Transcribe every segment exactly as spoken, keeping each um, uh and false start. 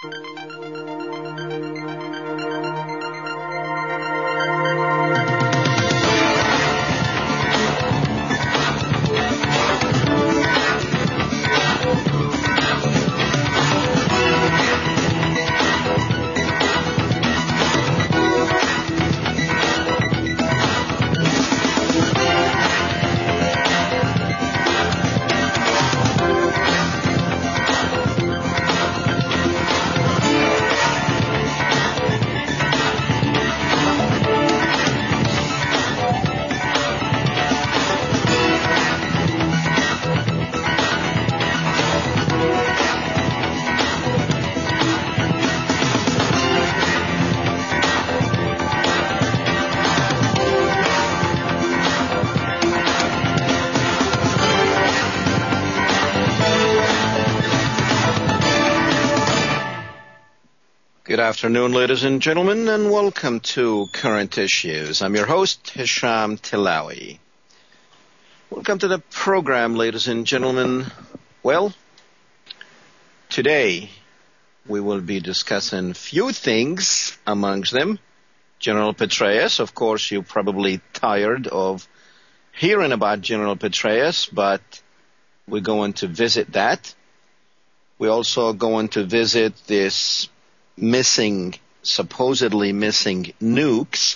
Good afternoon, ladies and gentlemen, and welcome to Current Issues. I'm your host, Hisham Tilawi. Welcome to the program, ladies and gentlemen. Well, today we will be discussing few things, amongst them General Petraeus. Of course, you're probably tired of hearing about General Petraeus, but we're going to visit that. We're also going to visit this missing, supposedly missing nukes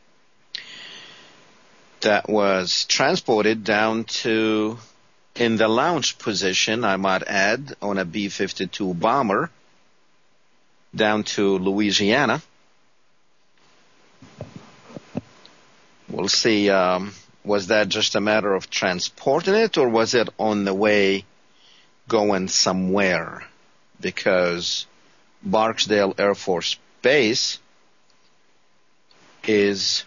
that was transported down to, in the launch position, I might add, on a B fifty-two bomber down to Louisiana. We'll see, um, was that just a matter of transporting it, or was it on the way going somewhere? Because Barksdale Air Force Base is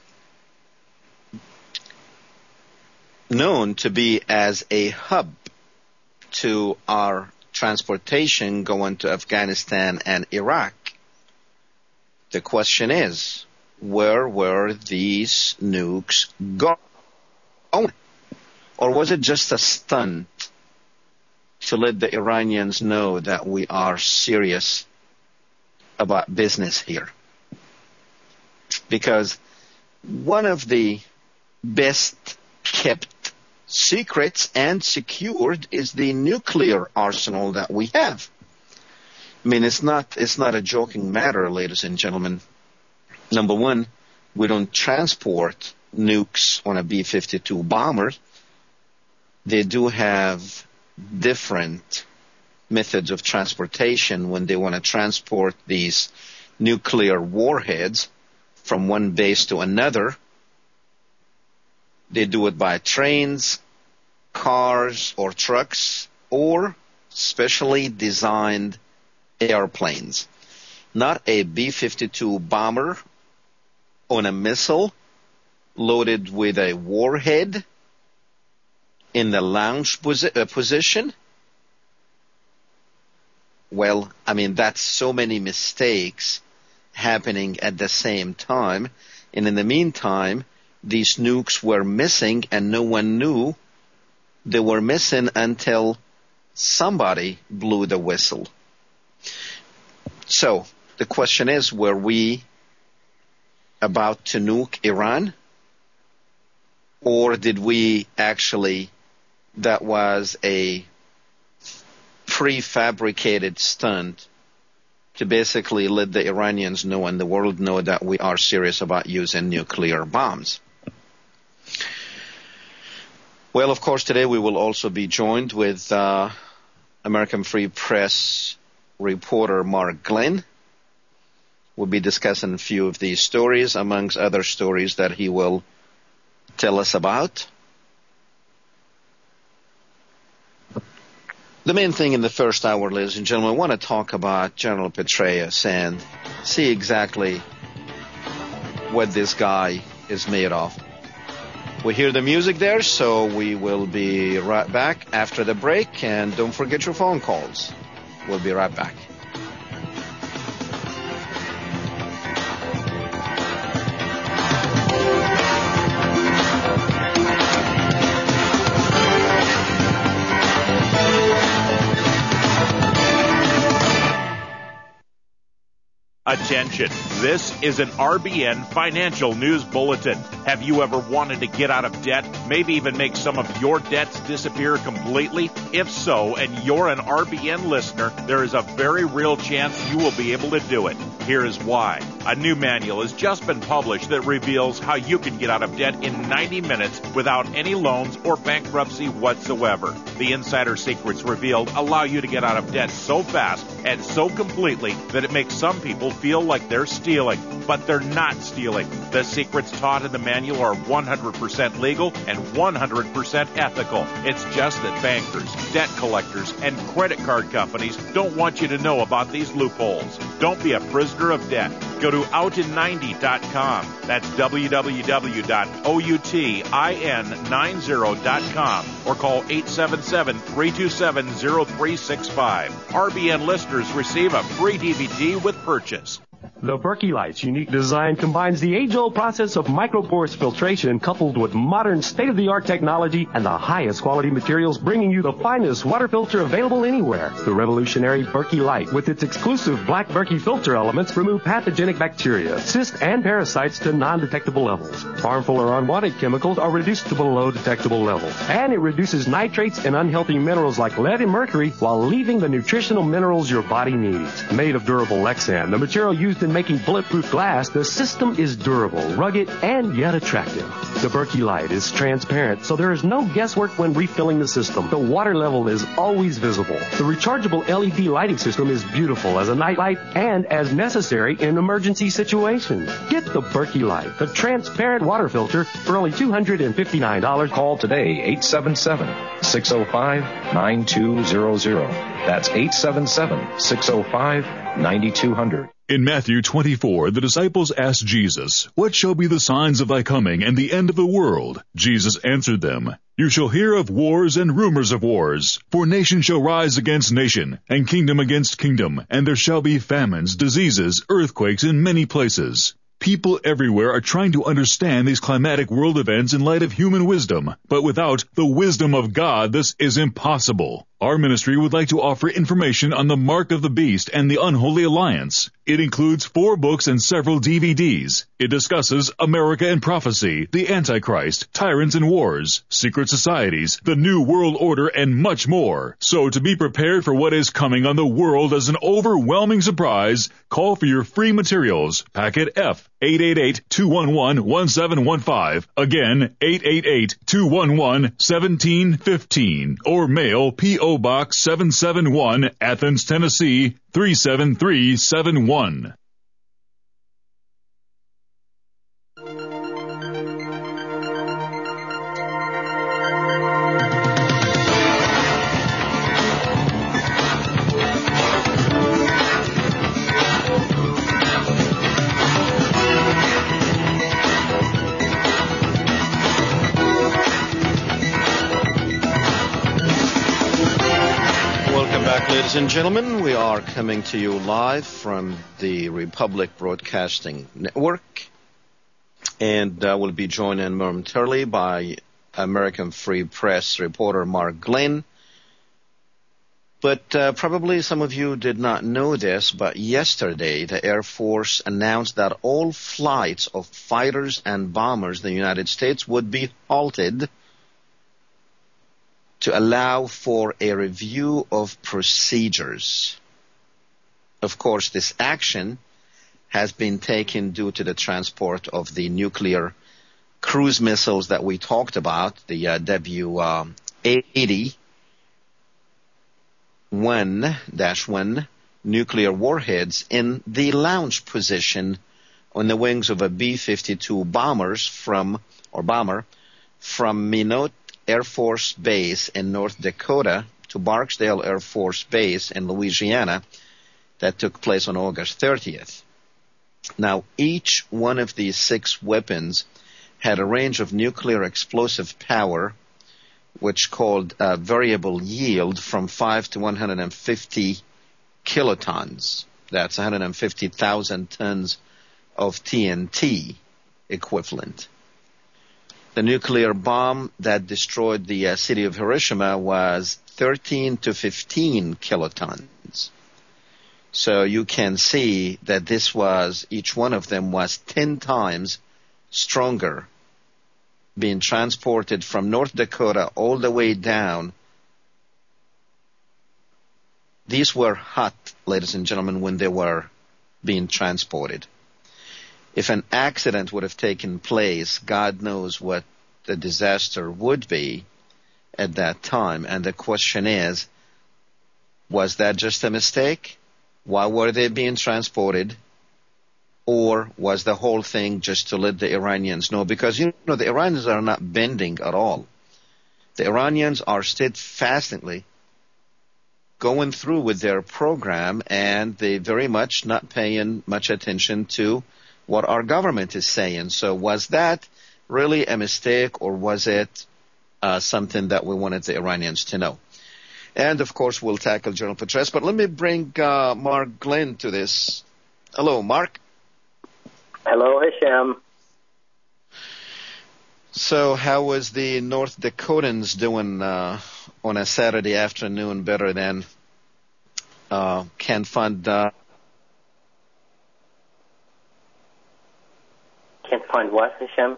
known to be as a hub to our transportation going to Afghanistan and Iraq. The question is, where were these nukes going? Or was it just a stunt to let the Iranians know that we are serious about business here? Because one of the best kept secrets and secured is the nuclear arsenal that we have. I mean, it's not it's not a joking matter, ladies and gentlemen. Number one, we don't transport nukes on a B fifty-two bomber. They do have different methods of transportation when they want to transport these nuclear warheads from one base to another. They do it by trains, cars, or trucks, or specially designed airplanes. Not a B fifty-two bomber on a missile loaded with a warhead in the launch posi- uh, position. Well, I mean, that's so many mistakes happening at the same time. And in the meantime, these nukes were missing and no one knew they were missing until somebody blew the whistle. So the question is, were we about to nuke Iran? Or did we actually, that was a prefabricated stunt to basically let the Iranians know and the world know that we are serious about using nuclear bombs? Well, of course, today we will also be joined with uh, American Free Press reporter Mark Glenn. We'll be discussing a few of these stories, amongst other stories that he will tell us about. The main thing in the first hour, ladies and gentlemen, I want to talk about General Petraeus and see exactly what this guy is made of. We hear the music there, so we will be right back after the break. And don't forget your phone calls. We'll be right back. Attention, this is an R B N Financial News Bulletin. Have you ever wanted to get out of debt, maybe even make some of your debts disappear completely? If so, and you're an R B N listener, there is a very real chance you will be able to do it. Here is why. A new manual has just been published that reveals how you can get out of debt in ninety minutes without any loans or bankruptcy whatsoever. The insider secrets revealed allow you to get out of debt so fast and so completely that it makes some people feel like they're stealing, but they're not stealing. The secrets taught in the manual are one hundred percent legal and one hundred percent ethical. It's just that bankers, debt collectors, and credit card companies don't want you to know about these loopholes. Don't be a prisoner of debt. Go to out in ninety dot com. That's w w w dot outin ninety dot com or call eight seven seven, three two seven, zero three six five. R B N listeners receive a free D V D with purchase. The Berkey Light's unique design combines the age-old process of microporous filtration coupled with modern state-of-the-art technology and the highest quality materials, bringing you the finest water filter available anywhere. The revolutionary Berkey Light, with its exclusive black Berkey filter elements, remove pathogenic bacteria, cysts, and parasites to non-detectable levels. Harmful or unwanted chemicals are reduced to below detectable levels. And it reduces nitrates and unhealthy minerals like lead and mercury while leaving the nutritional minerals your body needs. Made of durable Lexan, the material used in making bulletproof glass, the system is durable, rugged, and yet attractive. The Berkey Light is transparent, so there is no guesswork when refilling the system. The water level is always visible. The rechargeable L E D lighting system is beautiful as a night light and as necessary in emergency situations. Get the Berkey Light, the transparent water filter, for only two hundred fifty-nine dollars. Call today, eight seven seven, six oh five, nine two zero zero. That's eight seven seven, six oh five, nine two zero zero. In Matthew twenty-four, the disciples asked Jesus, "What shall be the signs of thy coming and the end of the world?" Jesus answered them, "You shall hear of wars and rumors of wars. For nation shall rise against nation, and kingdom against kingdom, and there shall be famines, diseases, earthquakes in many places." People everywhere are trying to understand these climatic world events in light of human wisdom, but without the wisdom of God, this is impossible. Our ministry would like to offer information on the Mark of the Beast and the Unholy Alliance. It includes four books and several D V Ds. It discusses America and prophecy, the Antichrist, tyrants and wars, secret societies, the New World Order, and much more. So to be prepared for what is coming on the world as an overwhelming surprise, call for your free materials. Packet F, eight eight eight, two one one, one seven one five. Again, eight eight eight, two one one, one seven one five. Or mail P O Box seven seven one, Athens, Tennessee, three seven three seven one. Ladies and gentlemen, we are coming to you live from the Republic Broadcasting Network, and uh, we'll be joined in momentarily by American Free Press reporter Mark Glenn. But uh, probably some of you did not know this, but yesterday the Air Force announced that all flights of fighters and bombers in the United States would be halted to allow for a review of procedures. Of course, this action has been taken due to the transport of the nuclear cruise missiles that we talked about, the uh, W eighty one dash one nuclear warheads in the launch position on the wings of a B fifty-two bombers from, or bomber from Minot Air Force Base in North Dakota to Barksdale Air Force Base in Louisiana. That took place on August thirtieth. Now, each one of these six weapons had a range of nuclear explosive power, which called uh, variable yield, from five to one hundred fifty kilotons. That's one hundred fifty thousand tons of T N T equivalent. The nuclear bomb that destroyed the uh, city of Hiroshima was thirteen to fifteen kilotons. So you can see that this was, each one of them was ten times stronger, being transported from North Dakota all the way down. These were hot, ladies and gentlemen, when they were being transported. If an accident would have taken place, God knows what the disaster would be at that time. And the question is, was that just a mistake? Why were they being transported? Or was the whole thing just to let the Iranians know? Because, you know, the Iranians are not bending at all. The Iranians are steadfastly going through with their program, and they very much not paying much attention to what our government is saying. So was that really a mistake, or was it uh, something that we wanted the Iranians to know? And, of course, we'll tackle General Petraeus. But let me bring uh, Mark Glenn to this. Hello, Mark. Hello, Hisham. So how was the North Dakotans doing uh, on a Saturday afternoon better than uh, Can Fund? Uh, Can't find what, Hisham?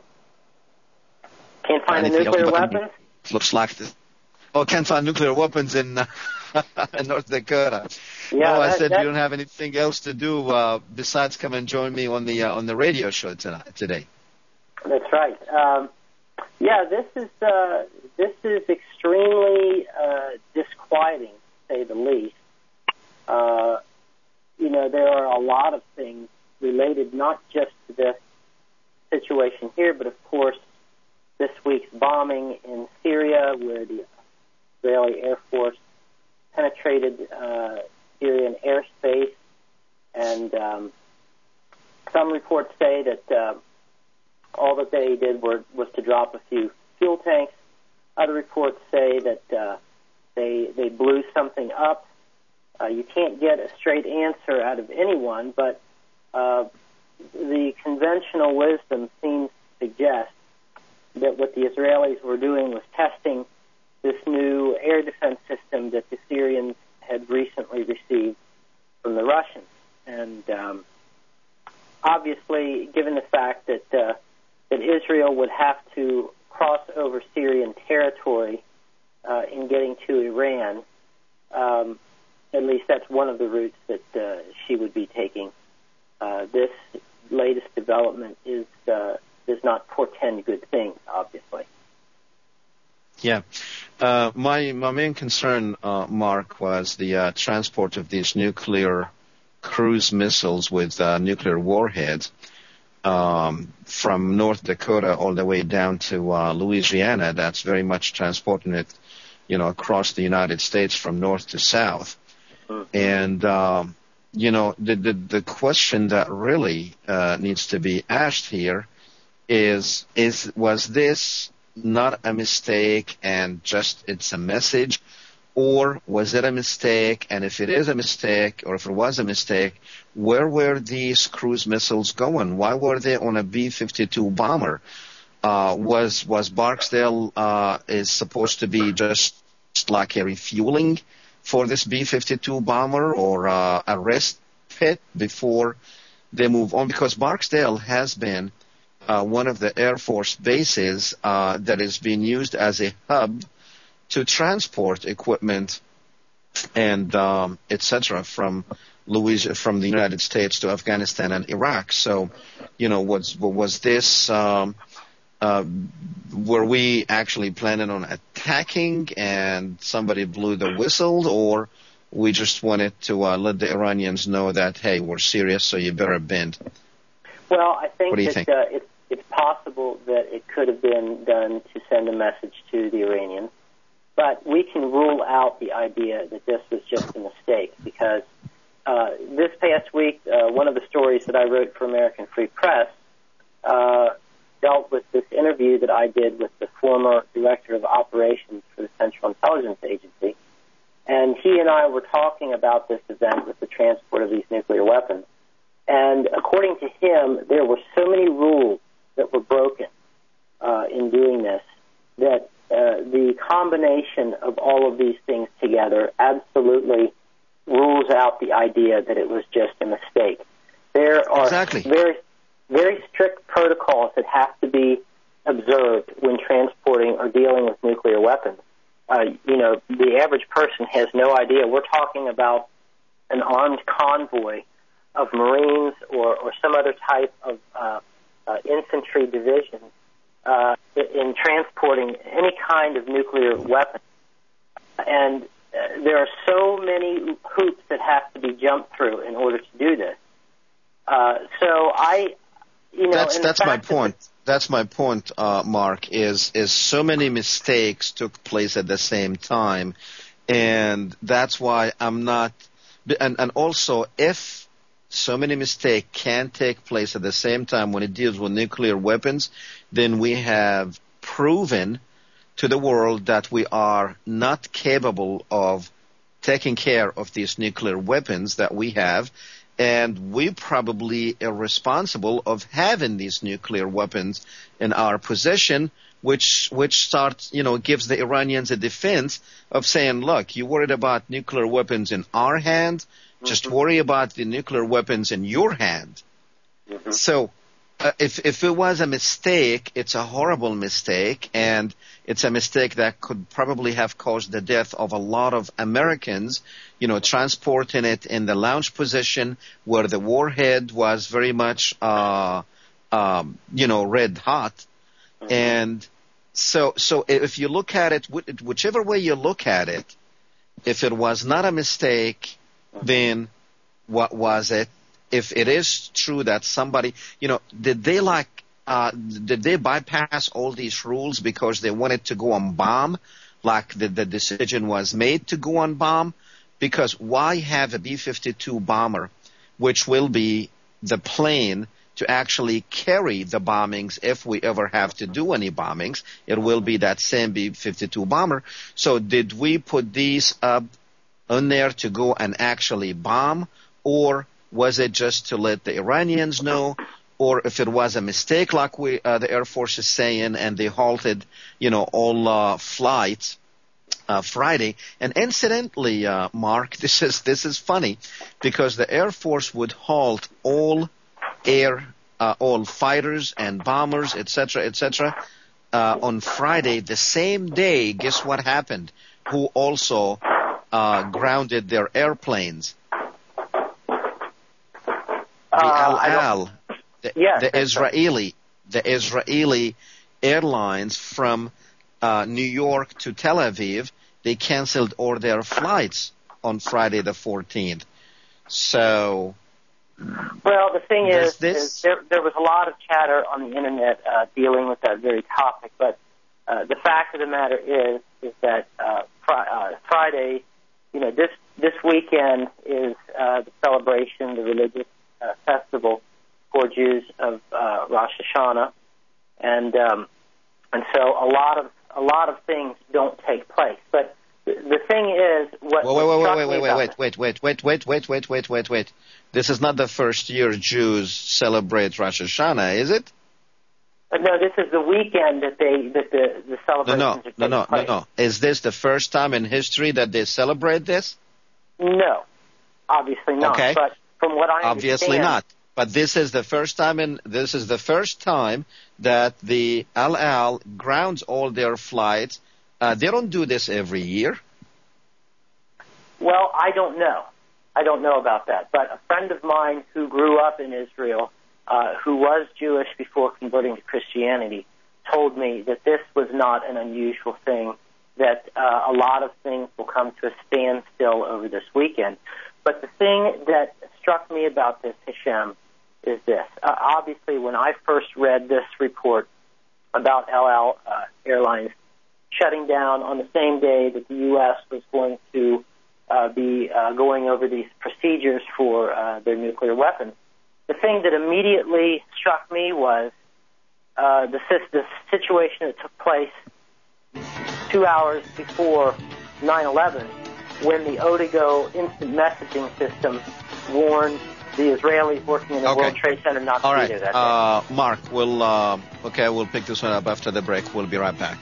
Can't find the nuclear weapons? Looks like this. Oh, can't find nuclear weapons in, uh, in North Dakota. Yeah, no, I that, said that, you don't have anything else to do uh, besides come and join me on the uh, on the radio show tonight, today. That's right. Um, yeah, this is uh, this is extremely uh, disquieting, to say the least. Uh, you know, there are a lot of things related not just to this situation here, but of course this week's bombing in Syria, where the Israeli Air Force penetrated uh, Syrian airspace, and um, some reports say that uh, all that they did were, was to drop a few fuel tanks. Other reports say that uh, they they blew something up. Uh, you can't get a straight answer out of anyone, but uh, the conventional wisdom seems to suggest that what the Israelis were doing was testing this new air defense system that the Syrians had recently received from the Russians. And um, obviously, given the fact that uh, that Israel would have to cross over Syrian territory uh, in getting to Iran, um, at least that's one of the routes that uh, she would be taking. Uh, this latest development is uh, does not portend good things, obviously. Yeah. Uh, my my main concern, uh, Mark, was the uh, transport of these nuclear cruise missiles with uh, nuclear warheads um, from North Dakota all the way down to uh, Louisiana. That's very much transporting it, you know, across the United States from north to south. Mm-hmm. And, um, you know, the, the, the question that really uh, needs to be asked here is, is was this not a mistake and just it's a message, or was it a mistake? And if it is a mistake, or if it was a mistake, where were these cruise missiles going? Why were they on a B fifty-two bomber? Uh, was was Barksdale uh, is supposed to be just like a refueling for this B fifty-two bomber, or uh, a rest pit before they move on? Because Barksdale has been Uh, one of the Air Force bases uh, that is being used as a hub to transport equipment and um, et cetera from Louisiana, from the United States to Afghanistan and Iraq. So, you know, was was this? Um, uh, were we actually planning on attacking and somebody blew the whistle, or we just wanted to uh, let the Iranians know that, hey, we're serious, so you better bend? Well, I think what do you that think? Uh, it's it's possible that it could have been done to send a message to the Iranians, but we can rule out the idea that this was just a mistake, because uh, this past week, uh, one of the stories that I wrote for American Free Press uh, dealt with this interview that I did with the former director of operations for the Central Intelligence Agency, and he and I were talking about this event with the transport of these nuclear weapons. And according to him, there were so many rules that were broken uh, in doing this that uh, the combination of all of these things together absolutely rules out the idea that it was just a mistake. There are exactly. very, very strict protocols that have to be observed when transporting or dealing with nuclear weapons. Uh, you know, the average person has no idea. We're talking about an armed convoy of Marines or, or some other type of uh, uh, infantry division uh, in transporting any kind of nuclear weapon. And uh, there are so many hoops that have to be jumped through in order to do this. Uh, so I, you know, that's that's my point. That's my point, uh, Mark. Is is so many mistakes took place at the same time, and that's why I'm not. And and also, if so many mistakes can take place at the same time when it deals with nuclear weapons, then we have proven to the world that we are not capable of taking care of these nuclear weapons that we have. And we probably are responsible of having these nuclear weapons in our possession, which which starts, you know, gives the Iranians a defense of saying, look, you worried about nuclear weapons in our hand, just mm-hmm. worry about the nuclear weapons in your hand. Mm-hmm. So uh, if if it was a mistake, it's a horrible mistake, and it's a mistake that could probably have caused the death of a lot of Americans, you know, transporting it in the launch position where the warhead was very much, uh, um, you know, red hot. Mm-hmm. And so, so if you look at it, whichever way you look at it, if it was not a mistake, mm-hmm. then what was it? If it is true that somebody, you know, did they like, uh, did they bypass all these rules because they wanted to go on bomb, like the, the decision was made to go on bomb? Because why have a B fifty-two bomber, which will be the plane to actually carry the bombings if we ever have to do any bombings? It will be that same B fifty-two bomber. So did we put these up on there to go and actually bomb, or was it just to let the Iranians know? Or if it was a mistake, like we, uh, the Air Force is saying, and they halted, you know, all uh, flights uh, Friday. And incidentally, uh, Mark, this is this is funny, because the Air Force would halt all air, uh, all fighters and bombers, et cetera, et cetera, uh, on Friday. The same day, guess what happened? Who also uh, grounded their airplanes? The Al Al. The, yes, the Israeli, the Israeli airlines from uh, New York to Tel Aviv, they canceled all their flights on Friday the fourteenth. So, well, the thing is, this, is there, there was a lot of chatter on the internet uh, dealing with that very topic. But uh, the fact of the matter is, is that uh, fr- uh, Friday, you know, this this weekend is uh, the celebration, the religious uh, festival for Jews of uh, Rosh Hashanah, and um, and so a lot of a lot of things don't take place. But the, the thing is, what wait, what wait, wait, wait, wait, wait, wait, wait, wait, wait, wait, wait, wait, wait, wait. This is not the first year Jews celebrate Rosh Hashanah, is it? But no, this is the weekend that they that the the celebrations no, no, are taking no, no, place. no, no. Is this the first time in history that they celebrate this? No, obviously not. Okay. But from what I obviously understand, not. But this is the first time in this is the first time that the Al Al grounds all their flights. Uh, they don't do this every year. Well, I don't know. I don't know about that. But a friend of mine who grew up in Israel, uh, who was Jewish before converting to Christianity, told me that this was not an unusual thing, that uh, a lot of things will come to a standstill over this weekend. But the thing that struck me about this, Hashem, is this. Uh, obviously, when I first read this report about El Al uh, Airlines shutting down on the same day that the U S was going to uh, be uh, going over these procedures for uh, their nuclear weapons, the thing that immediately struck me was uh, the, the situation that took place two hours before nine eleven, when the Odigo instant messaging system warned the Israelis working in the okay. World Trade Center not All to right. be there that uh, day. Mark, we'll, uh, okay, we'll pick this one up after the break. We'll be right back.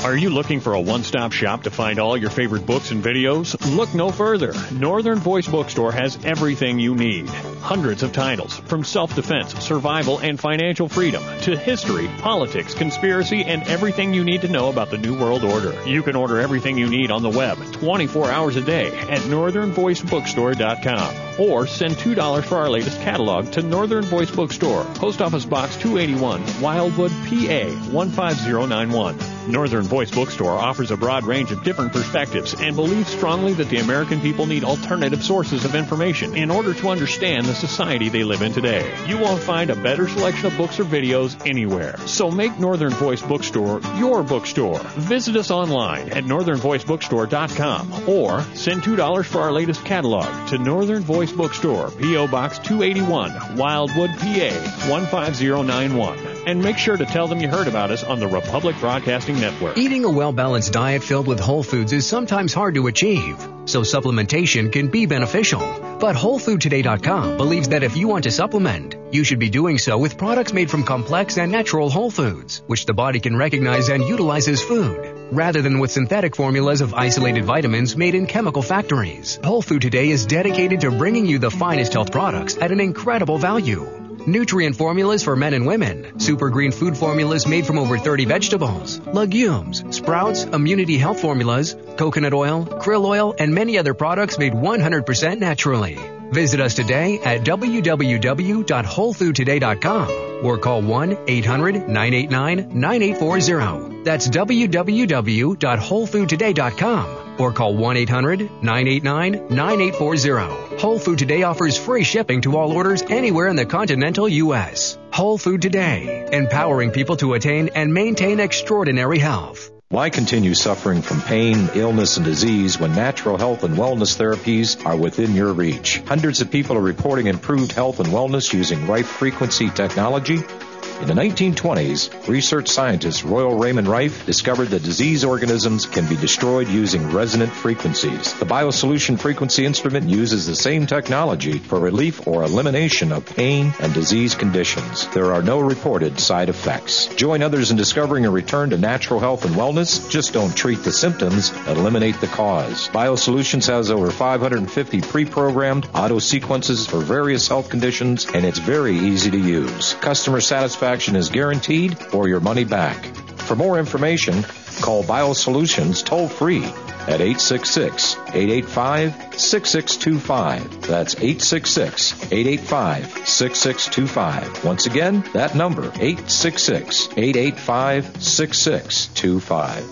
Are you looking for a one-stop shop to find all your favorite books and videos? Look no further. Northern Voice Bookstore has everything you need. Hundreds of titles, from self-defense, survival, and financial freedom, to history, politics, conspiracy, and everything you need to know about the New World Order. You can order everything you need on the web twenty-four hours a day at northern voice bookstore dot com. Or send two dollars for our latest catalog to Northern Voice Bookstore, Post Office Box two eighty-one, Wildwood, P A one five zero nine one. Northern Voice Bookstore offers a broad range of different perspectives and believes strongly that the American people need alternative sources of information in order to understand the society they live in today. You won't find a better selection of books or videos anywhere. So make Northern Voice Bookstore your bookstore. Visit us online at northern voice bookstore dot com or send two dollars for our latest catalog to Northern Voice Bookstore, P O Box two eighty-one, Wildwood, P A one five zero nine one. And make sure to tell them you heard about us on the Republic Broadcasting Network. Eating a well-balanced diet filled with whole foods is sometimes hard to achieve, so supplementation can be beneficial. But whole food today dot com believes that if you want to supplement, you should be doing so with products made from complex and natural whole foods, which the body can recognize and utilize as food, rather than with synthetic formulas of isolated vitamins made in chemical factories. Whole Food Today is dedicated to bringing you the finest health products at an incredible value. Nutrient formulas for men and women, super green food formulas made from over thirty vegetables, legumes, sprouts, immunity health formulas, coconut oil, krill oil, and many other products made one hundred percent naturally. Visit us today at w w w dot whole food today dot com or call one eight hundred nine eight nine nine eight four zero. That's w w w dot whole food today dot com or call one eight hundred nine eight nine nine eight four zero. Whole Food Today offers free shipping to all orders anywhere in the continental U S. Whole Food Today, empowering people to attain and maintain extraordinary health. Why continue suffering from pain, illness, and disease when natural health and wellness therapies are within your reach? Hundreds of people are reporting improved health and wellness using Rife Frequency technology. In the nineteen twenties, research scientist Royal Raymond Rife discovered that disease organisms can be destroyed using resonant frequencies. The BioSolution frequency instrument uses the same technology for relief or elimination of pain and disease conditions. There are no reported side effects. Join others in discovering a return to natural health and wellness. Just don't treat the symptoms, eliminate the cause. BioSolutions has over five hundred fifty pre-programmed auto sequences for various health conditions, and it's very easy to use. Customer satisfaction is guaranteed or your money back. For more information, call BioSolutions toll-free at eight six six, eight eight five, six six two five. That's eight six six, eight eight five, six six two five. Once again, that number, eight six six, eight eight five, six six two five.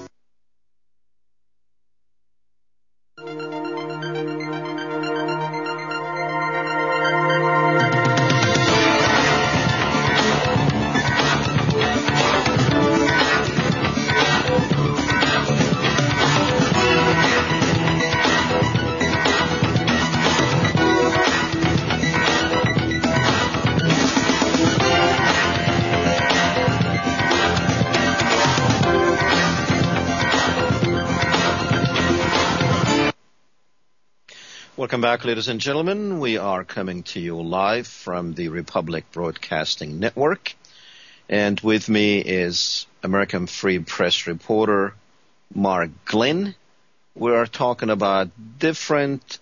Welcome back, ladies and gentlemen. We are coming to you live from the Republic Broadcasting Network. And with me is American Free Press reporter Mark Glenn. We are talking about different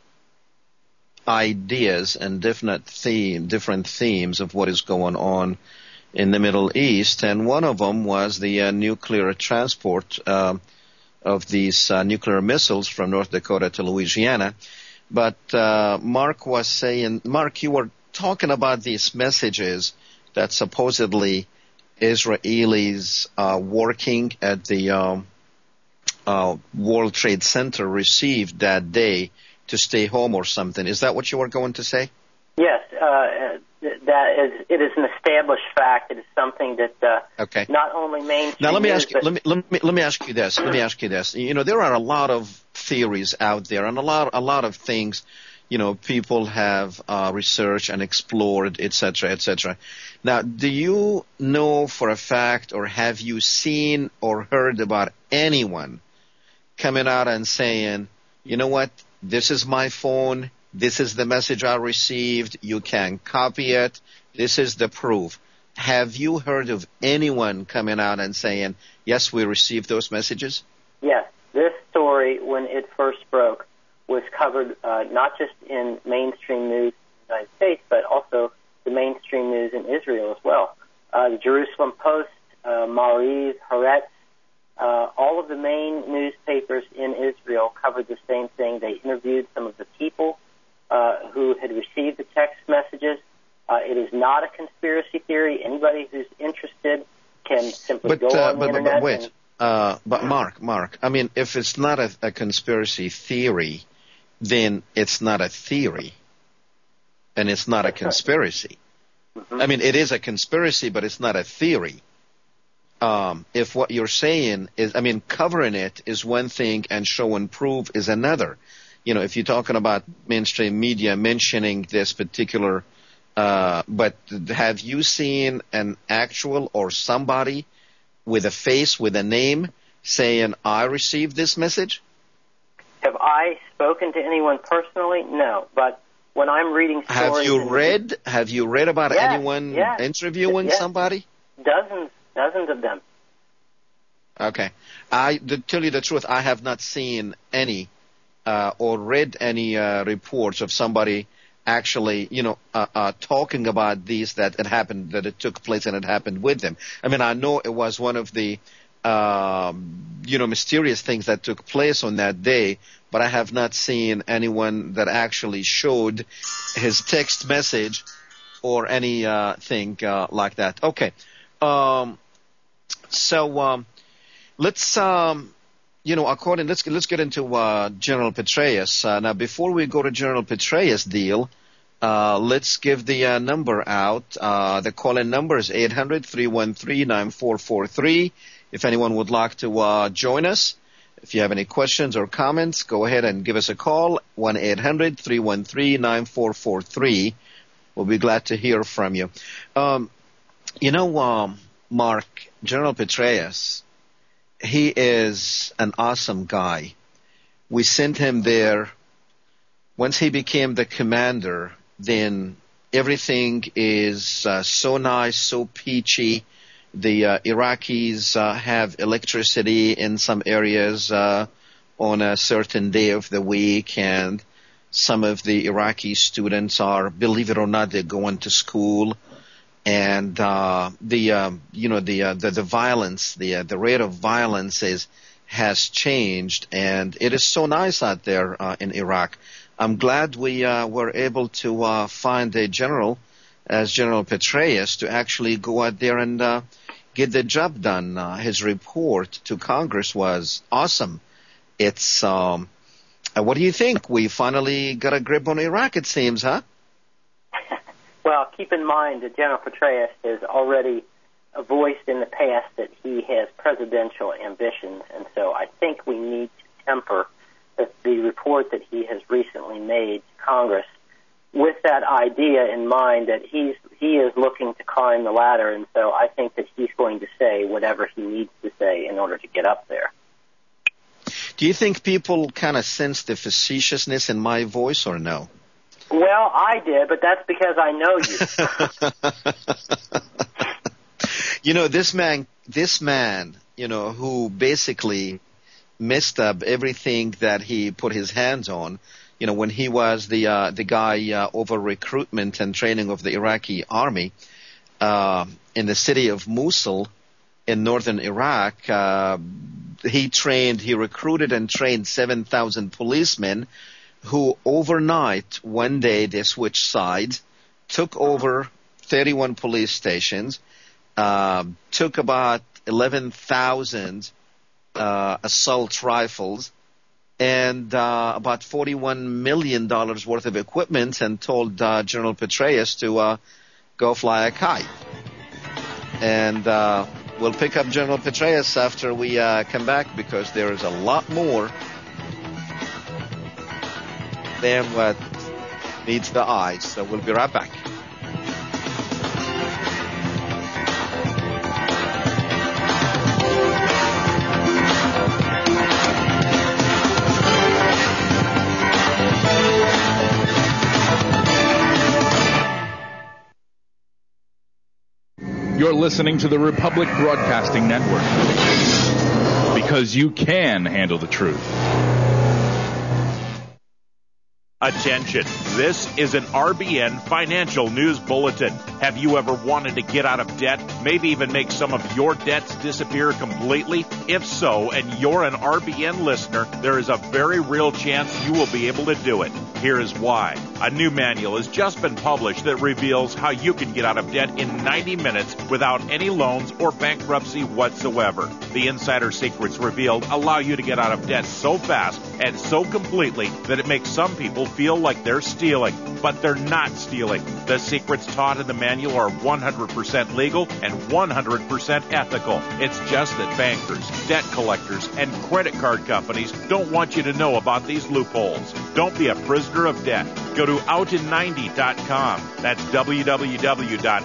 ideas and different theme, different themes of what is going on in the Middle East. And one of them was the uh, nuclear transport uh, of these uh, nuclear missiles from North Dakota to Louisiana. But uh, Mark was saying, Mark, you were talking about these messages that supposedly Israelis uh, working at the um, uh, World Trade Center received that day to stay home or something. Is that what you were going to say? Yes, uh, that is. It is an established fact. It is something that uh, okay. not only mainstream. Now let me news, ask you. Let me, let me let me ask you this. Let me ask you this. You know, there are a lot of theories out there, and a lot a lot of things. You know, people have uh, researched and explored, et cetera, et cetera. Now, do you know for a fact, or have you seen or heard about anyone coming out and saying, you know what, this is my phone, this is the message I received, you can copy it, this is the proof. have you heard of anyone coming out and saying, yes, we received those messages? Yes. This story, when it first broke, was covered uh, not just in mainstream news in the United States, but also the mainstream news in Israel as well. Uh, the Jerusalem Post, uh, Maariv, Haaretz, uh, all of the main newspapers in Israel covered the same thing. They interviewed some of the people uh, who had received the text messages. Uh, it is not a conspiracy theory. Anybody who's interested can simply but, go uh, on but, the but, internet. But wait, and, uh, but Mark, Mark, I mean, if it's not a, a conspiracy theory, then it's not a theory, and it's not a conspiracy. Mm-hmm. I mean, it is a conspiracy, but it's not a theory. Um, if what you're saying is, I mean, covering it is one thing and show and prove is another. You know, if you're talking about mainstream media mentioning this particular, uh, but have you seen an actual or somebody with a face, with a name, saying, I received this message? Have I spoken to anyone personally? No, but when I'm reading stories... Have you read, have you read about yes, anyone yes, interviewing yes. somebody? Dozens, dozens of them. Okay. I, to tell you the truth, I have not seen any uh, or read any uh, reports of somebody actually, you know, uh, uh, talking about these, that it happened, that it took place and it happened with them. I mean, I know it was one of the, um, you know, mysterious things that took place on that day, but I have not seen anyone that actually showed his text message or anything uh, uh, like that. Okay. Um, so um, let's, um, you know, according, let's let's get into uh, General Petraeus. Uh, now, before we go to General Petraeus' deal, uh, let's give the uh, number out. Uh, the call-in number is eight hundred, three one three, nine four four three. If anyone would like to uh, join us, if you have any questions or comments, go ahead and give us a call, one eight hundred, three one three, nine four four three. We'll be glad to hear from you. Um, you know, um, Mark, General Petraeus, he is an awesome guy. We sent him there. Once he became the commander, then everything is uh, so nice, so peachy. The uh, Iraqis uh, have electricity in some areas uh, on a certain day of the week, and some of the Iraqi students are, believe it or not, they're going to school. And uh, the uh, you know the, uh, the the violence, the uh, the rate of violence is has changed, and it is so nice out there uh, in Iraq. I'm glad we uh, were able to uh, find a general as General Petraeus to actually go out there and uh, get the job done. Uh, his report to Congress was awesome. It's um, uh, what do you think? We finally got a grip on Iraq, it seems, huh? Well, keep in mind that General Petraeus has already voiced in the past that he has presidential ambitions, and so I think we need to temper the, the report that he has recently made to Congress with that idea in mind that he's he is looking to climb the ladder, and so I think that he's going to say whatever he needs to say in order to get up there. Do you think people kind of sense the facetiousness in my voice, or no? Well, I did, but that's because I know you. You know, this man, this man, you know, who basically messed up everything that he put his hands on, you know, when he was the uh, the guy uh, over recruitment and training of the Iraqi army uh, in the city of Mosul in northern Iraq, uh, he trained, he recruited and trained seven thousand policemen who overnight, one day, they switched sides, took over thirty-one police stations, uh, took about eleven thousand uh, assault rifles, and uh, about forty-one million dollars worth of equipment, and told uh, General Petraeus to uh, go fly a kite. And uh, we'll pick up General Petraeus after we uh, come back, because there is a lot more than what meets the eye. So we'll be right back. You're listening to the Republic Broadcasting Network, because you can handle the truth. Attention, this is an R B N Financial News Bulletin. Have you ever wanted to get out of debt, maybe even make some of your debts disappear completely? If so, and you're an R B N listener, there is a very real chance you will be able to do it. Here is why. A new manual has just been published that reveals how you can get out of debt in ninety minutes without any loans or bankruptcy whatsoever. The insider secrets revealed allow you to get out of debt so fast and so completely that it makes some people feel like they're stealing, but they're not stealing. The secrets taught in the manual are one hundred percent legal and one hundred percent ethical. It's just that bankers, debt collectors, and credit card companies don't want you to know about these loopholes. Don't be a prisoner of debt. Go to out in ninety dot com. That's w w w dot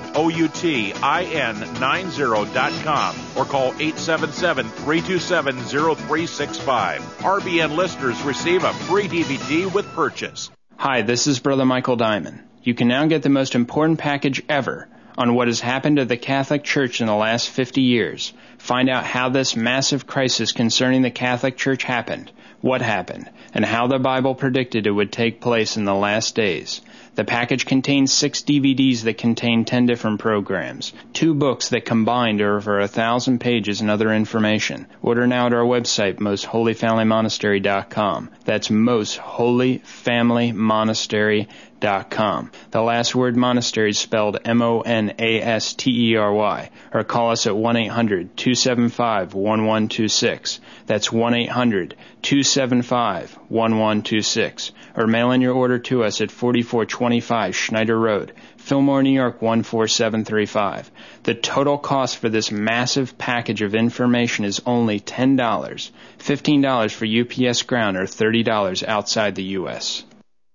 outin ninety dot com or call eight seven seven, three two seven, zero three six five. R B N listeners receive a free D V D with purchase. Hi, this is Brother Michael Diamond. You can now get the most important package ever on what has happened to the Catholic Church in the last fifty years. Find out how this massive crisis concerning the Catholic Church happened, what happened, and how the Bible predicted it would take place in the last days. The package contains six D V Ds that contain ten different programs, two books that combined are over a thousand pages and other information. Order now at our website, most holy family monastery dot com. That's most holy family monastery dot com. The last word monastery is spelled M O N A S T E R Y. Or call us at one eight hundred, two seven five, one one two six. That's one eight hundred, two seven five, one one two six. Or mail in your order to us at forty-four twenty-five Schneider Road, Fillmore, New York one four seven three five. The total cost for this massive package of information is only ten dollars, fifteen dollars for U P S ground, or thirty dollars outside the U S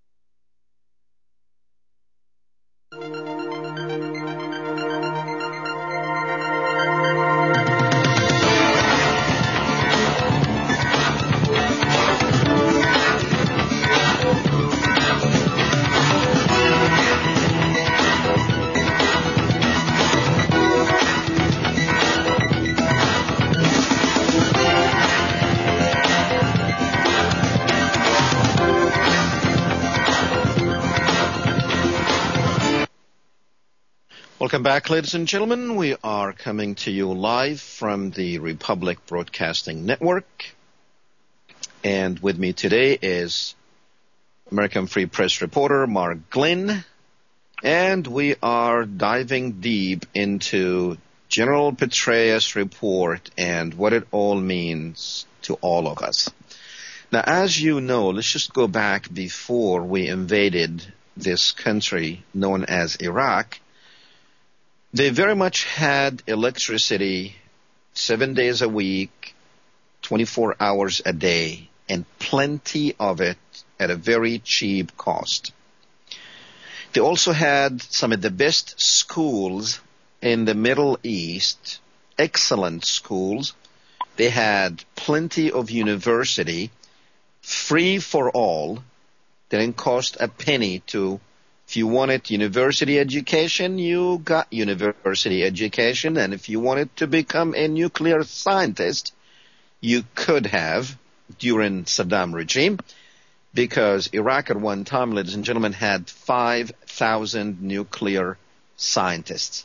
Welcome back, ladies and gentlemen. We are coming to you live from the Republic Broadcasting Network. And with me today is American Free Press reporter Mark Glynn. And we are diving deep into General Petraeus' report and what it all means to all of us. Now, as you know, let's just go back before we invaded this country known as Iraq. They very much had electricity seven days a week, twenty-four hours a day, and plenty of it at a very cheap cost. They also had some of the best schools in the Middle East, excellent schools. They had plenty of university, free for all. They didn't cost a penny to. If you wanted university education, you got university education. And if you wanted to become a nuclear scientist, you could have during Saddam regime, because Iraq at one time, ladies and gentlemen, had five thousand nuclear scientists.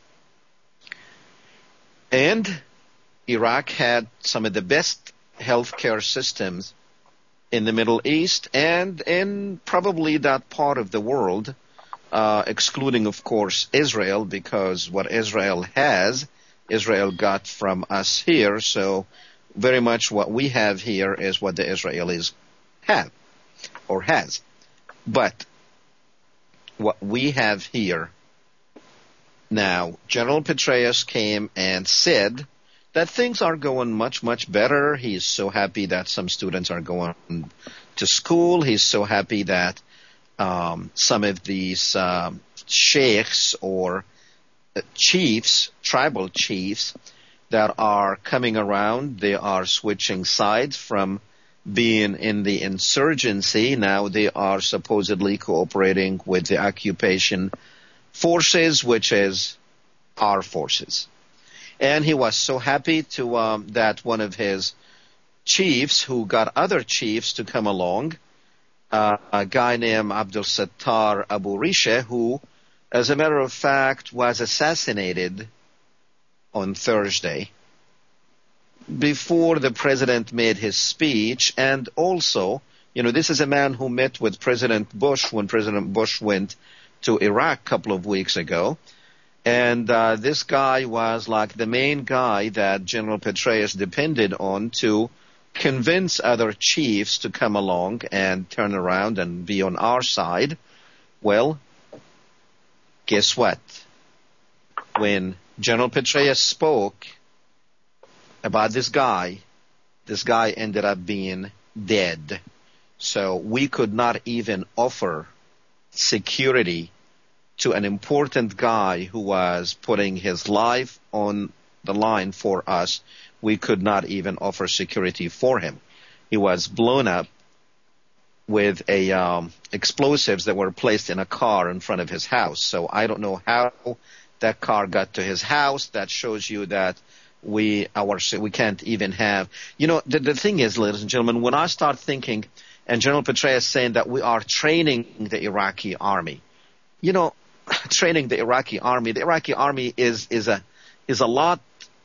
And Iraq had some of the best healthcare systems in the Middle East and in probably that part of the world. Uh, excluding, of course, Israel, because what Israel has, Israel got from us here. So very much what we have here is what the Israelis have or has. But what we have here now, General Petraeus came and said that things are going much, much better. He's so happy that some students are going to school. He's so happy that Um, some of these um, sheikhs or uh, chiefs, tribal chiefs that are coming around, they are switching sides from being in the insurgency. Now they are supposedly cooperating with the occupation forces, which is our forces. And he was so happy to um, that one of his chiefs, who got other chiefs to come along, uh, a guy named Abdul Sattar Abu Risha, who, as a matter of fact, was assassinated on Thursday before the president made his speech. And also, you know, this is a man who met with President Bush when President Bush went to Iraq a couple of weeks ago. And uh, this guy was like the main guy that General Petraeus depended on to convince other chiefs to come along and turn around and be on our side. Well, guess what? When General Petraeus spoke about this guy, this guy ended up being dead. So we could not even offer security to an important guy who was putting his life on the line for us. We could not even offer security for him. He was blown up with a um, explosives that were placed in a car in front of his house. So I don't know how that car got to his house. That shows you that we our we can't even have. You know, the, the thing is, ladies and gentlemen, when I start thinking, and General Petraeus saying that we are training the Iraqi army, you know, training the Iraqi army. The Iraqi army is is a is a lot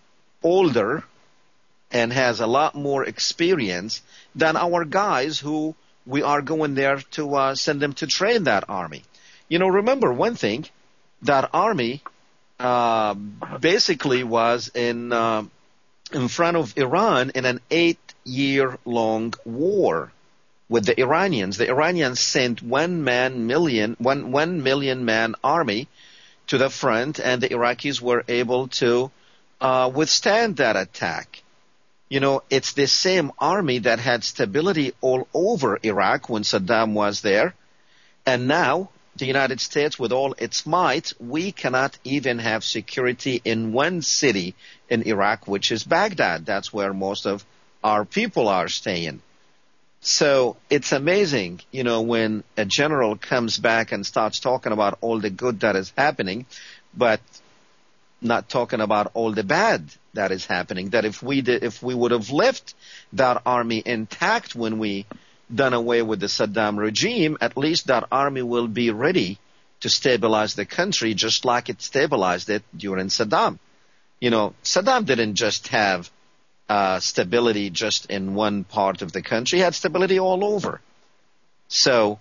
older and has a lot more experience than our guys who we are going there to uh, send them to train that army. You know, remember one thing, that army uh, basically was in uh, in front of Iran in an eight-year-long war with the Iranians. The Iranians sent one man million, one one million man army to the front, and the Iraqis were able to uh, withstand that attack. You know, it's the same army that had stability all over Iraq when Saddam was there, and now the United States, with all its might, we cannot even have security in one city in Iraq, which is Baghdad. That's where most of our people are staying. So it's amazing, you know, when a general comes back and starts talking about all the good that is happening, but not talking about all the bad that is happening. That if we did, if we would have left that army intact when we done away with the Saddam regime, at least that army will be ready to stabilize the country just like it stabilized it during Saddam. You know, Saddam didn't just have Uh, stability just in one part of the country. He had stability all over. So,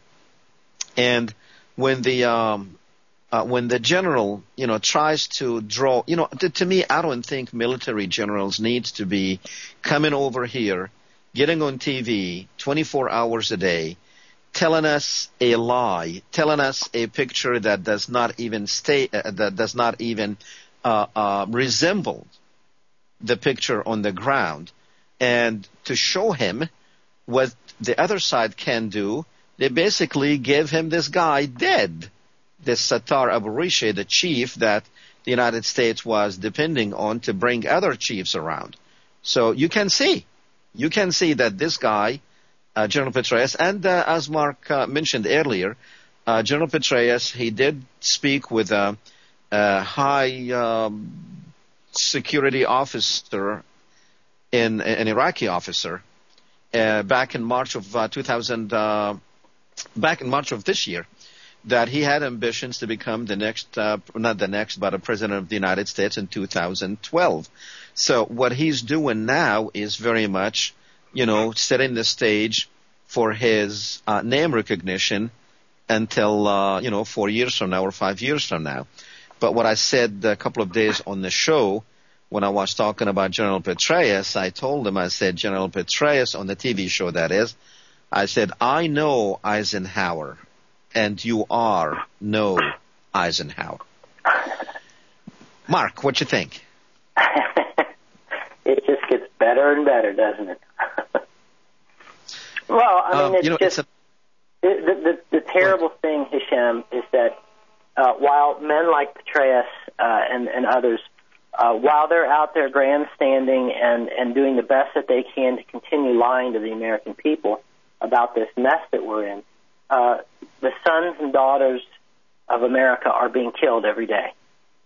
and when the um, uh, when the general, you know, tries to draw, you know, to, to me, I don't think military generals need to be coming over here, getting on T V twenty-four hours a day, telling us a lie, telling us a picture that does not even stay, uh, that does not even uh, uh, resemble the picture on the ground, and to show him what the other side can do, they basically give him this guy dead, this Sattar Abu Risha, the chief that the United States was depending on to bring other chiefs around. So you can see, you can see that this guy, uh, General Petraeus, and uh, as Mark uh, mentioned earlier, uh, General Petraeus, he did speak with a, a high um, security officer, in an Iraqi officer, uh, back in March of uh, two thousand, uh, back in March of this year, that he had ambitions to become the next, uh, not the next, but a president of the United States in two thousand twelve. So what he's doing now is very much, you know, setting the stage for his uh, name recognition until, uh, you know, four years from now or five years from now. But what I said a couple of days on the show, when I was talking about General Petraeus, I told him, I said, General Petraeus, on the T V show that is, I said, I know Eisenhower, and you are no Eisenhower. Mark, what you think? It just gets better and better, doesn't it? Well, I mean, um, it's you know, just, it's a, the, the, the terrible thing, Hisham, is that Uh, while men like Petraeus uh, and, and others, uh, while they're out there grandstanding and, and doing the best that they can to continue lying to the American people about this mess that we're in, uh, the sons and daughters of America are being killed every day.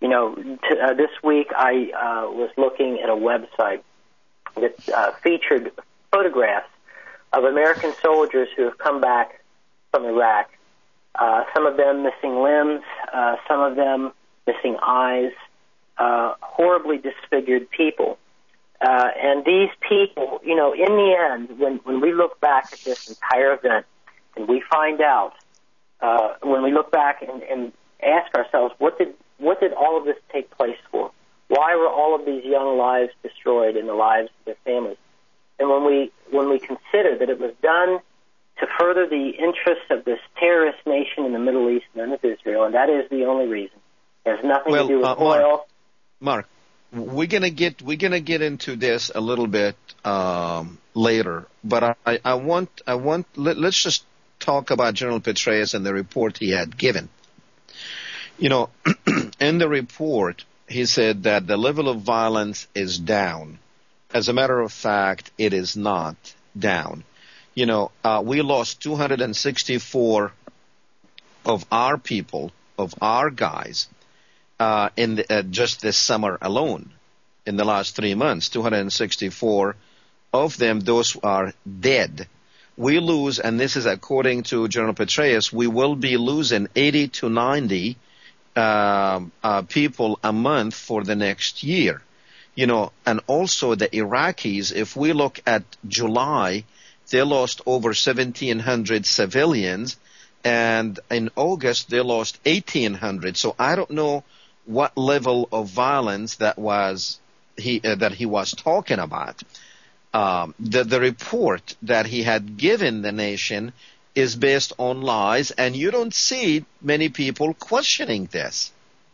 You know, t- uh, this week I uh, was looking at a website that uh, featured photographs of American soldiers who have come back from Iraq. Uh, some of them missing limbs, uh, some of them missing eyes, uh, horribly disfigured people. Uh, and these people, you know, in the end, when, when we look back at this entire event and we find out, uh, when we look back and, and ask ourselves, what did what did all of this take place for? Why were all of these young lives destroyed and the lives of their families? And when we when we consider that it was done to further the interests of this terrorist nation in the Middle East known as Israel, and that is the only reason. It has nothing well, to do with uh, oil. Mark, we're gonna get we're gonna get into this a little bit um, later, but I, I want I want let, let's just talk about General Petraeus and the report he had given. You know, in the report, he said that the level of violence is down. As a matter of fact, it is not down. You know, uh, we lost two hundred sixty-four of our people, of our guys, uh, in the, uh, just this summer alone. In the last three months, two hundred sixty-four of them, those are dead. We lose, and this is according to General Petraeus, we will be losing eighty to ninety uh, uh, people a month for the next year. You know, and also the Iraqis, if we look at July, they lost over seventeen hundred civilians, and in August they lost eighteen hundred. So I don't know what level of violence that was he uh, that he was talking about. Um, the the report that he had given the nation is based on lies, and you don't see many people questioning this.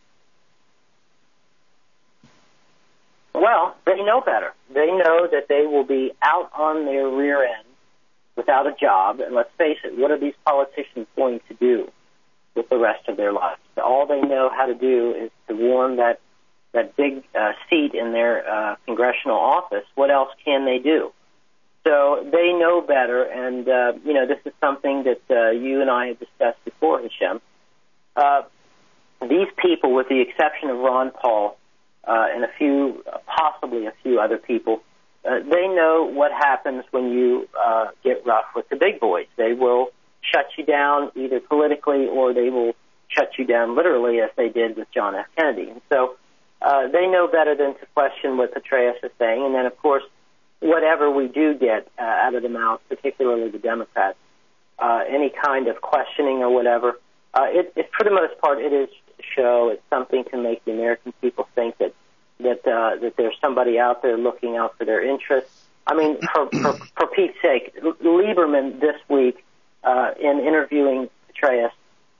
Well, they know better. They know that they will be out on their rear end without a job. And let's face it, what are these politicians going to do with the rest of their lives? All they know how to do is to warm that, that big uh, seat in their uh, congressional office. What else can they do? So they know better. And, uh, you know, this is something that uh, you and I have discussed before, Hashem. Uh, these people, with the exception of Ron Paul, Uh, and a few, uh, possibly a few other people, uh, they know what happens when you uh, get rough with the big boys. They will shut you down either politically or they will shut you down literally, as they did with John F. Kennedy. And so uh, they know better than to question what Petraeus is saying. And then, of course, whatever we do get uh, out of the mouth, particularly the Democrats, uh, any kind of questioning or whatever, uh, it, it, for the most part, it is show. It's something to make the American people think that that uh, that there's somebody out there looking out for their interests. I mean, for, for, for Pete's sake, Lieberman this week, uh, in interviewing Petraeus,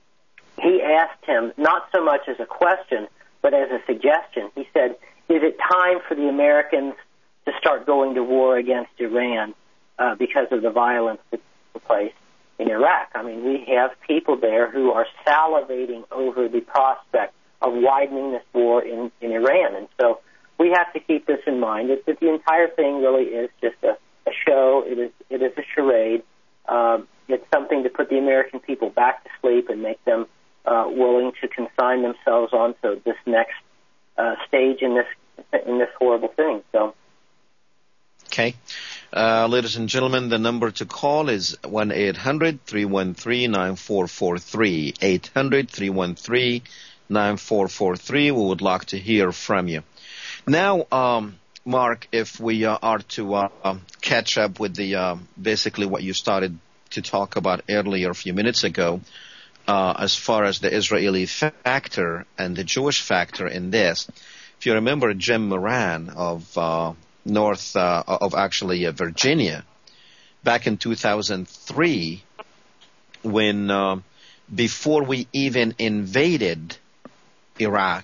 he asked him not so much as a question, but as a suggestion. He said, "Is it time for the Americans to start going to war against Iran uh, because of the violence that took place in Iraq?" I mean, we have people there who are salivating over the prospect of widening this war in, in Iran. And so we have to keep this in mind, that, that the entire thing really is just a, a show. It is it is a charade. Um, it's something to put the American people back to sleep and make them uh, willing to consign themselves onto this next uh, stage in this in this horrible thing. So. Okay. Uh, ladies and gentlemen, the number to call is one eight hundred three one three nine four four three, eight hundred three one three nine four four three. We would like to hear from you. Now, um, Mark, if we uh, are to uh, um, catch up with the uh, basically what you started to talk about earlier a few minutes ago, uh, as far as the Israeli factor and the Jewish factor in this, if you remember Jim Moran of uh, North uh, of actually uh, Virginia, back in two thousand three, when uh, before we even invaded Iraq,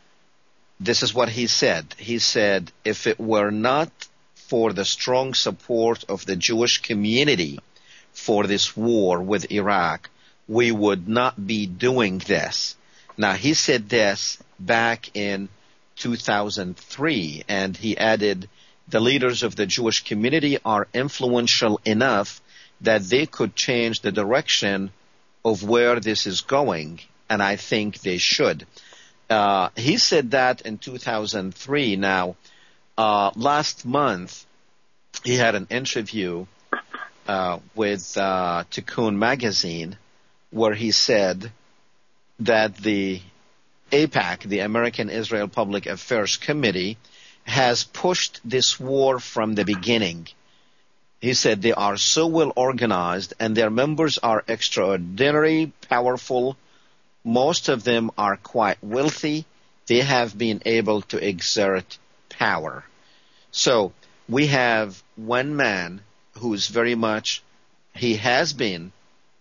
this is what he said. He said, if it were not for the strong support of the Jewish community for this war with Iraq, we would not be doing this. Now, he said this back in two thousand three, and he added, the leaders of the Jewish community are influential enough that they could change the direction of where this is going, and I think they should. Uh, he said that in two thousand three. Now, uh, last month, he had an interview uh, with uh, Tikkun magazine where he said that the AIPAC, the American Israel Public Affairs Committee, has pushed this war from the beginning. He said they are so well organized and their members are extraordinarily powerful. Most of them are quite wealthy. They have been able to exert power. So we have one man who's very much, he has been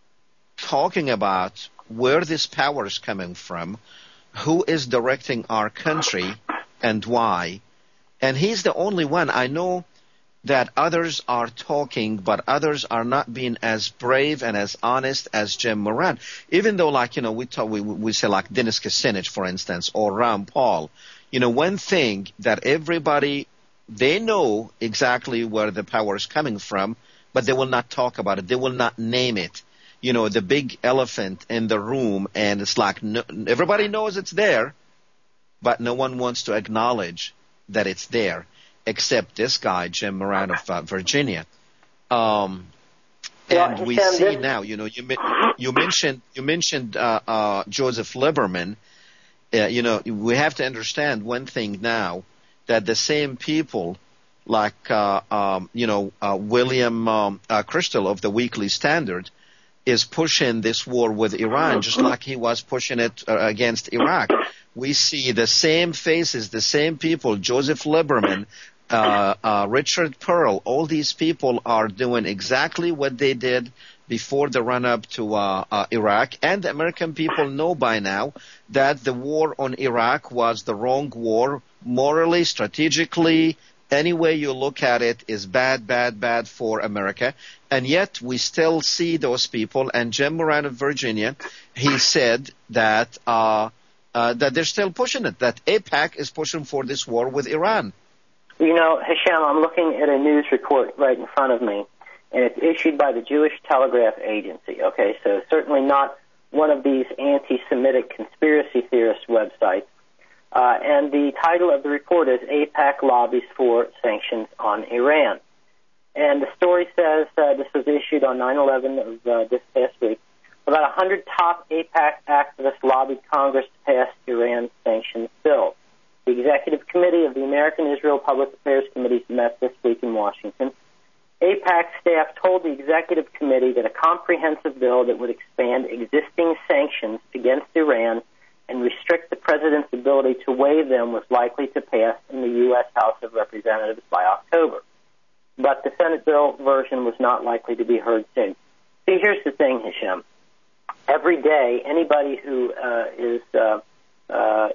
talking about where this power is coming from, who is directing our country, and why. And he's the only one. I know that others are talking, but others are not being as brave and as honest as Jim Moran. Even though, like, you know, we talk, we, we say like Dennis Kucinich, for instance, or Ron Paul. You know, one thing that everybody, they know exactly where the power is coming from, but they will not talk about it. They will not name it. You know, the big elephant in the room, and it's like no, everybody knows it's there, but no one wants to acknowledge that it's there, except this guy, Jim Moran of uh, Virginia. Um, and well, we Sam, see this... now, you know, you you mentioned you mentioned uh, uh, Joseph Lieberman. Uh, you know, we have to understand one thing now, that the same people like uh, um, you know uh, William um, uh, Crystal of the Weekly Standard is pushing this war with Iran, just like he was pushing it uh, against Iraq. We see the same faces, the same people, Joseph Lieberman, uh, uh, Richard Pearl, all these people are doing exactly what they did before the run-up to uh, uh, Iraq. And the American people know by now that the war on Iraq was the wrong war, morally, strategically, any way you look at it is bad, bad, bad for America. And yet we still see those people. And Jim Moran of Virginia, he said that uh, uh, that they're still pushing it, that AIPAC is pushing for this war with Iran. You know, Hisham, I'm looking at a news report right in front of me, and it's issued by the Jewish Telegraph Agency. Okay, so certainly not one of these anti-Semitic conspiracy theorist websites. Uh, and the title of the report is AIPAC Lobbies for Sanctions on Iran. And the story says, uh, this was issued on nine eleven of uh, this past week, about one hundred top AIPAC activists lobbied Congress to pass Iran sanctions bill. The Executive Committee of the American Israel Public Affairs Committee met this week in Washington. AIPAC staff told the Executive Committee that a comprehensive bill that would expand existing sanctions against Iran and restrict the president's ability to waive them was likely to pass in the U S House of Representatives by October. But the Senate bill version was not likely to be heard soon. See, here's the thing, Hisham. Every day, anybody who uh, is uh, uh,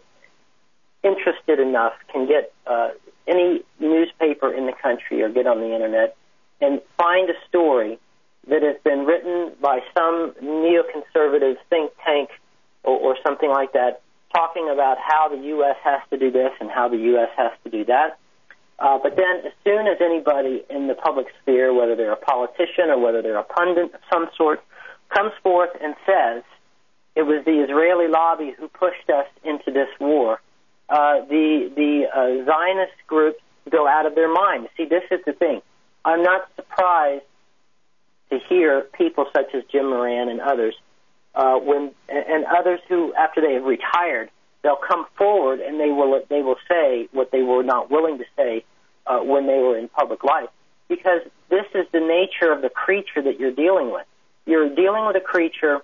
interested enough can get uh, any newspaper in the country or get on the Internet and find a story that has been written by some neoconservative think tank or, or something like that, talking about how the U S has to do this and how the U S has to do that. Uh, but then as soon as anybody in the public sphere, whether they're a politician or whether they're a pundit of some sort, comes forth and says it was the Israeli lobby who pushed us into this war, uh, the, the uh, Zionist groups go out of their mind. See, this is the thing. I'm not surprised to hear people such as Jim Moran and others Uh, when and others who, after they have retired, they'll come forward and they will they will say what they were not willing to say uh, when they were in public life, because this is the nature of the creature that you're dealing with. You're dealing with a creature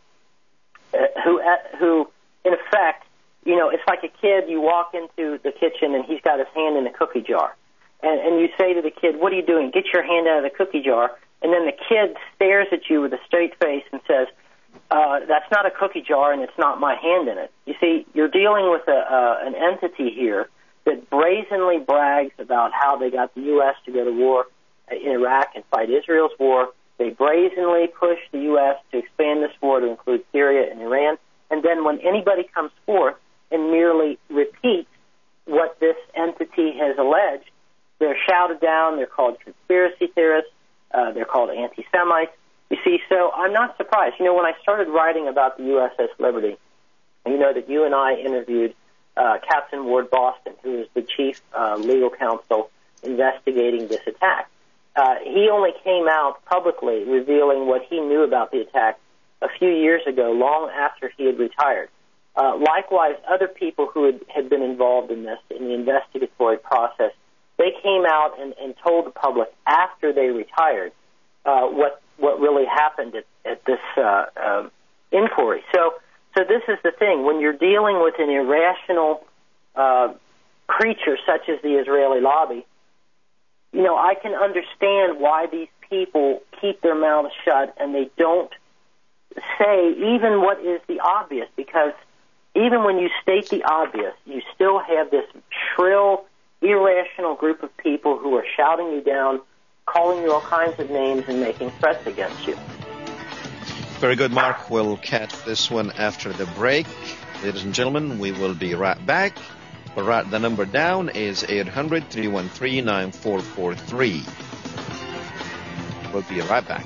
uh, who uh, who, in effect, you know, it's like a kid. You walk into the kitchen and he's got his hand in a cookie jar, and, and you say to the kid, "What are you doing? Get your hand out of the cookie jar." And then the kid stares at you with a straight face and says, Uh, that's not a cookie jar, and it's not my hand in it. You see, you're dealing with a, uh, an entity here that brazenly brags about how they got the U S to go to war in Iraq and fight Israel's war. They brazenly push the U S to expand this war to include Syria and Iran. And then when anybody comes forth and merely repeats what this entity has alleged, they're shouted down. They're called conspiracy theorists. Uh, they're called anti-Semites. You see, so I'm not surprised. You know, when I started writing about the U S S Liberty, you know that you and I interviewed uh, Captain Ward Boston, who is the chief uh, legal counsel investigating this attack. Uh, he only came out publicly revealing what he knew about the attack a few years ago, long after he had retired. Uh, likewise, other people who had, had been involved in this, in the investigatory process, they came out and, and told the public after they retired uh, what what really happened at, at this uh, um, inquiry. So, so this is the thing. When you're dealing with an irrational uh, creature such as the Israeli lobby, you know, I can understand why these people keep their mouths shut and they don't say even what is the obvious, because even when you state the obvious, you still have this shrill, irrational group of people who are shouting you down, calling you all kinds of names, and making threats against you. Very good, Mark. We'll catch this one after the break. Ladies and gentlemen, we will be right back. We'll write the number down is eight hundred, three one three, nine four four three. We'll be right back.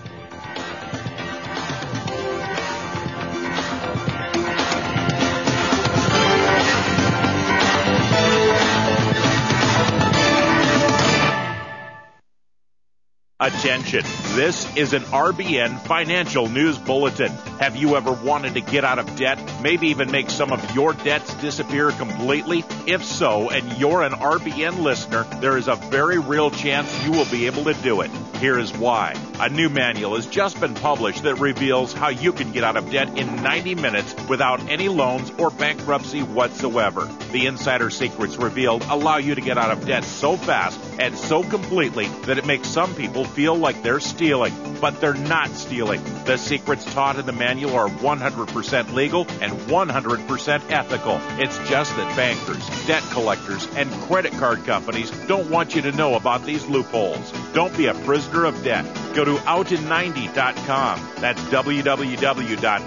Attention, this is an R B N financial news bulletin. Have you ever wanted to get out of debt, maybe even make some of your debts disappear completely? If so, and you're an R B N listener, there is a very real chance you will be able to do it. Here is why. A new manual has just been published that reveals how you can get out of debt in ninety minutes without any loans or bankruptcy whatsoever. The insider secrets revealed allow you to get out of debt so fast and so completely that it makes some people feel like they're stealing, but they're not stealing. The secrets taught in the manual are one hundred percent legal and one hundred percent ethical. It's just that bankers, debt collectors, and credit card companies don't want you to know about these loopholes. Don't be a prisoner of debt. Go to out in ninety dot com. That's w w w dot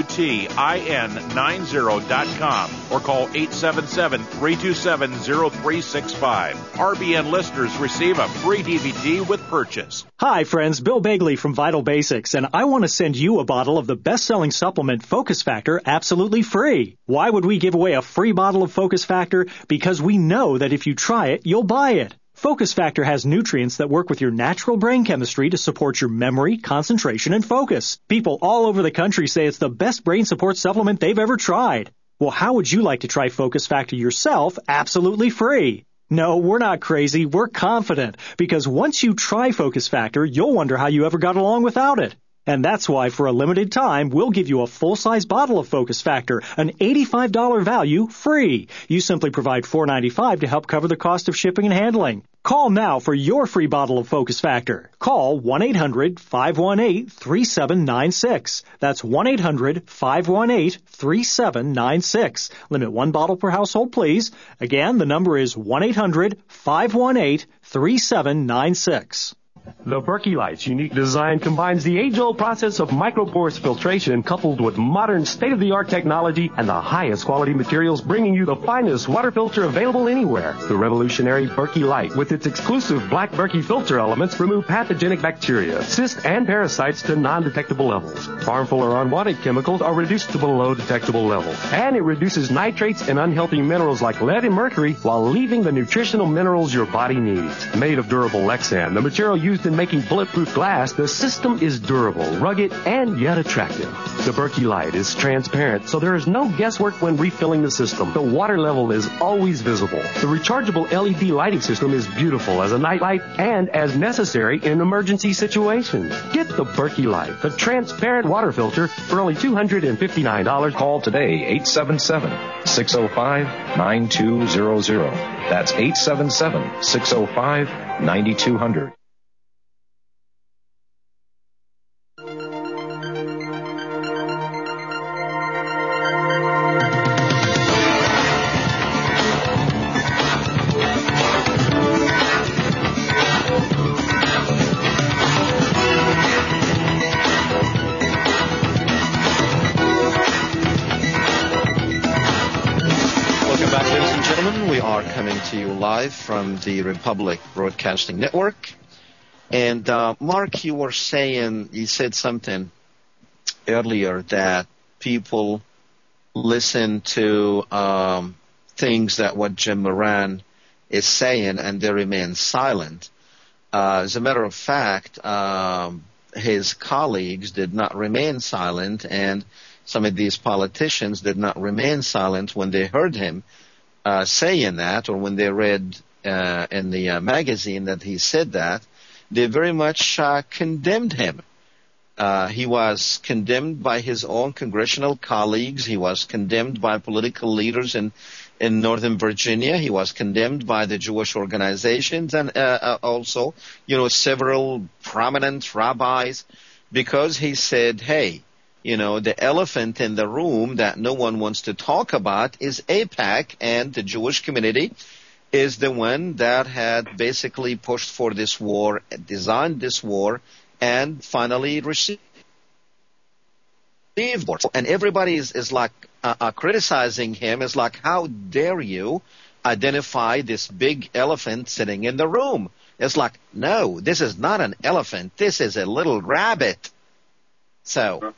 outin ninety dot com or call eight seven seven, three two seven, zero three six five. R B N listeners receive a free D V D with purchase. Hi, friends. Bill Bagley from Vital Basics, and I want to send you a bottle of the best-selling supplement Focus Factor absolutely free. Why would we give away a free bottle of Focus Factor? Because we know that if you try it, you'll buy it. Focus Factor has nutrients that work with your natural brain chemistry to support your memory, concentration, and focus. People all over the country say it's the best brain support supplement they've ever tried. Well, how would you like to try Focus Factor yourself absolutely free? No, we're not crazy. We're confident, because once you try Focus Factor, you'll wonder how you ever got along without it. And that's why, for a limited time, we'll give you a full-size bottle of Focus Factor, an eighty-five dollars value, free. You simply provide four dollars and ninety-five cents to help cover the cost of shipping and handling. Call now for your free bottle of Focus Factor. Call one eight hundred, five one eight, three seven nine six. That's one eight hundred, five one eight, three seven nine six. Limit one bottle per household, please. Again, the number is one eight hundred, five one eight, three seven nine six. The Berkey Light's unique design combines the age-old process of microporous filtration coupled with modern state-of-the-art technology and the highest quality materials, bringing you the finest water filter available anywhere. The revolutionary Berkey Light, with its exclusive black Berkey filter elements, remove pathogenic bacteria, cysts, and parasites to non-detectable levels. Harmful or unwanted chemicals are reduced to below detectable levels. And it reduces nitrates and unhealthy minerals like lead and mercury while leaving the nutritional minerals your body needs. Made of durable Lexan, the material used in making bulletproof glass, the system is durable, rugged, and yet attractive. The Berkey Light is transparent, so there is no guesswork when refilling the system. The water level is always visible. The rechargeable L E D lighting system is beautiful as a night light and as necessary in emergency situations. Get the Berkey Light, the transparent water filter, for only two hundred fifty-nine dollars. Call today, eight seven seven, six oh five, nine two zero zero. That's eight seven seven, six oh five, nine two zero zero. To you live from the Republic Broadcasting Network. And uh, Mark, you were saying, you said something earlier that people listen to um, things that what Jim Moran is saying, and they remain silent. Uh, as a matter of fact, um, his colleagues did not remain silent, and some of these politicians did not remain silent when they heard him uh, saying that, or when they read uh, in the uh, magazine that he said that. They very much uh, condemned him. Uh, he was condemned by his own congressional colleagues. He was condemned by political leaders in, in Northern Virginia. He was condemned by the Jewish organizations and uh, uh, also, you know, several prominent rabbis, because he said, hey, you know, the elephant in the room that no one wants to talk about is AIPAC, and the Jewish community is the one that had basically pushed for this war, designed this war, and finally received war. And everybody is, is like uh, uh, criticizing him, is like, how dare you identify this big elephant sitting in the room? It's like, no, this is not an elephant. This is a little rabbit. So,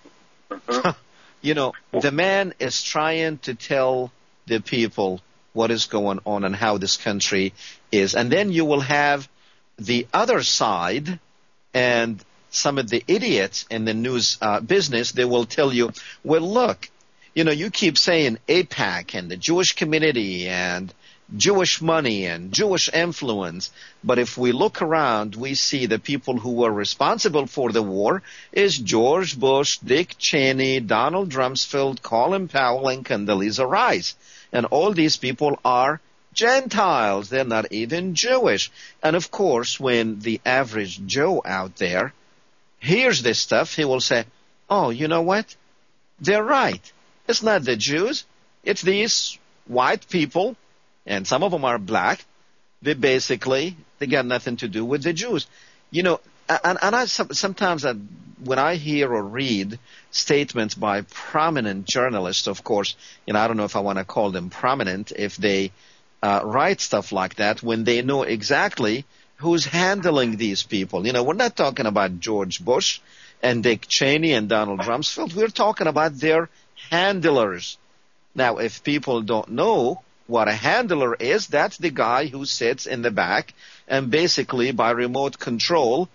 you know, the man is trying to tell the people what is going on and how this country is. And then you will have the other side, and some of the idiots in the news uh, business, they will tell you, well, look, you know, you keep saying AIPAC and the Jewish community and Jewish money and Jewish influence, but if we look around, we see the people who were responsible for the war is George Bush, Dick Cheney, Donald Rumsfeld, Colin Powell, and Condoleezza Rice. And all these people are Gentiles. They're not even Jewish. And of course, when the average Joe out there hears this stuff, he will say, oh, you know what? They're right. It's not the Jews. It's these white people, and some of them are black. They basically, they got nothing to do with the Jews. You know, and, and I sometimes I, when I hear or read statements by prominent journalists, of course, you know, I don't know if I want to call them prominent if they uh, write stuff like that when they know exactly who's handling these people. You know, we're not talking about George Bush and Dick Cheney and Donald Rumsfeld. We're talking about their handlers. Now, if people don't know what a handler is, that's the guy who sits in the back and basically by remote control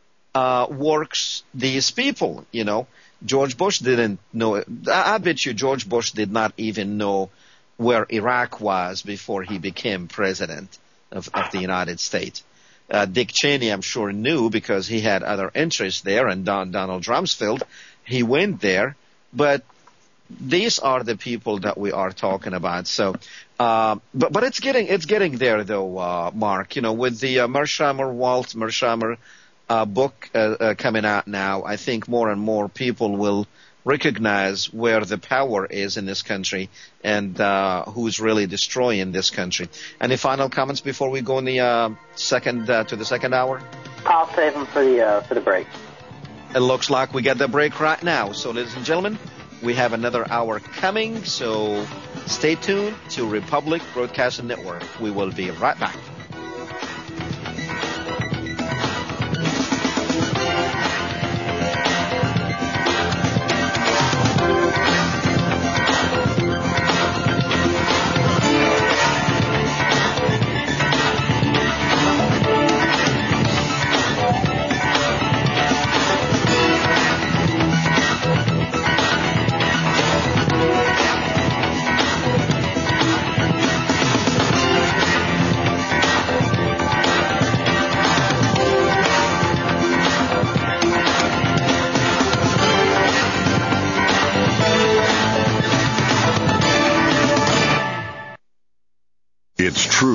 uh, works these people, you know. George Bush didn't know. I bet you George Bush did not even know where Iraq was before he became president of, of the United States. Uh, Dick Cheney, I'm sure, knew because he had other interests there, and Don, Donald Rumsfeld, he went there. But these are the people that we are talking about. So, uh, but but it's getting it's getting there though, uh, Mark. You know, with the uh, Mearsheimer Walt Mearsheimer uh, book uh, uh, coming out now, I think more and more people will recognize where the power is in this country and uh, who's really destroying this country. Any final comments before we go in the uh, second uh, to the second hour? I'll save them for the uh, for the break. It looks like we get the break right now. So, ladies and gentlemen, we have another hour coming. So, stay tuned to Republic Broadcasting Network. We will be right back. It's true.